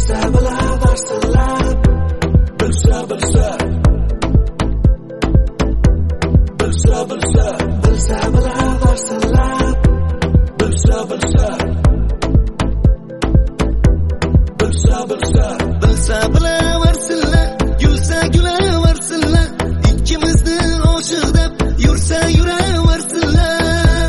bilsa bilaversinlar, bilsa bilsa bilaversinlar, bilsa bilaversinlar, gulsa gülaversinlar, ikkimizni oshiq deb yursa yuraversinlar.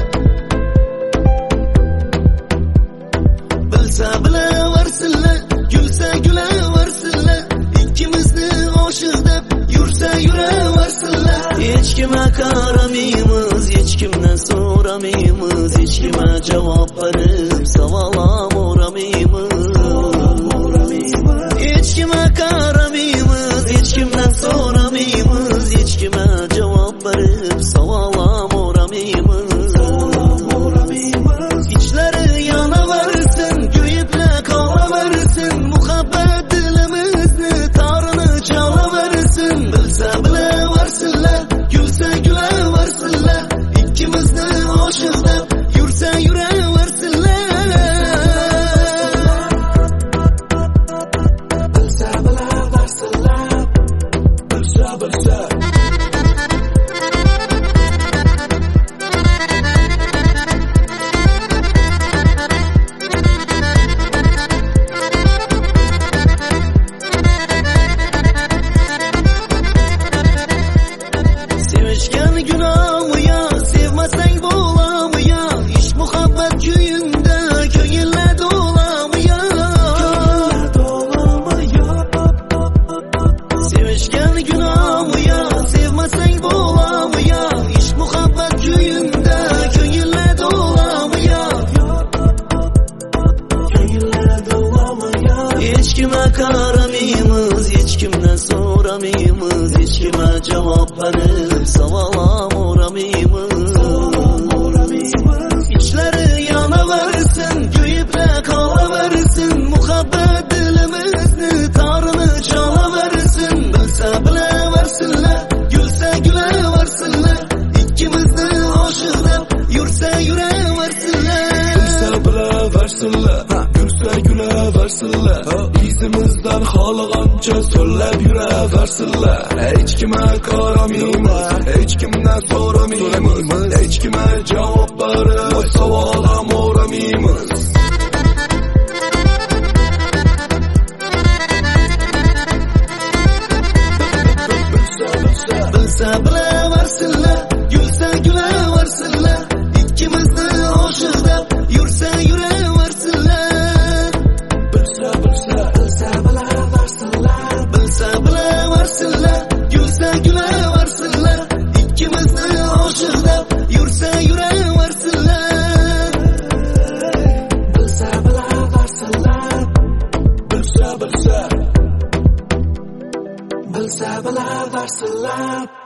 Bilsa bilaversinlar, gulsa gülaversinlar, ikkimizni oshiq deb yursa yuraversinlar. Hech kimga qaramaymiz, hech kimdan so'ramaymiz, hech kimga javob berib savol o'ramaymiz. Hech kimga qaramaymiz, hech kimdan so'ramaymiz, hech kimga javob berib savol o'ramaymiz. Ichlari yonaversin, kuyiblar qolaversin, muhabbat dilimizni torini chalaversin. Bilsa bilaversinlar, gulsa gülaversinlar, ikkimizni oshiq deb yursa yuraversinlar. Bilsa bilaversinlar, bilsa sevishgan gunohmi yo, sevmasang bo'ladimi yo, ish muhabbat kuyunda ko'ngillar to'lami yo. Sevishgan gunohmi yo, sevmasang bo'ladimi yo, ish muhabbat kuyunda ko'ngillar to'lami yo. Hech kimga qaramaymiz, hech kimdan so'ramaymiz, hech kimga javob berib savol o'ramaymiz. Ichlari yonaversin, kuyiblar qolaversin, muhabbat dilimizni torini chalaversin. Bilsa bilaversinlar, gulsa gülaversinlar, ikkimizni oshiq deb yursa yuraversinlar. Bilsa bilaversinlar, gulsa gülaversinlar, izimizdan xohlagancha so'llab yuraversinlar. Hech kimga qaramaymiz, hech kimdan so'ramaymiz, hech kimga javob berib savol ham o'ramaymiz. Bilsa bilaversinlar, gulsa gülaversinlar, ikkimizni oshiq deb yursa yuraversinlar. Bilsa bilaversinlar, bilsa bilaversinlar, gulsa gülaversinlar, ikkimizni oshiq deb yursa yuraversinlar. Bilsa bilaversinlar, bilsa bilaversinlar.